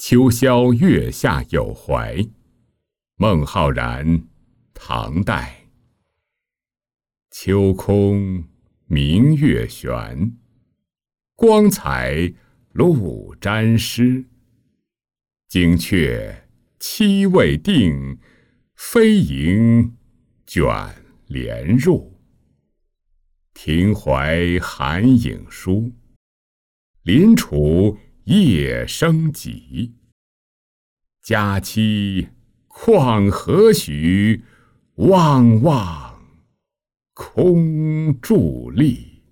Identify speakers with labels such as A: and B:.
A: 秋宵月下有怀，孟浩然，唐代。秋空明月悬，光彩露沾湿。惊鹊栖未定，飞萤卷帘入。庭怀寒影疏，临楚夜生急。佳期况何许？望望空伫立。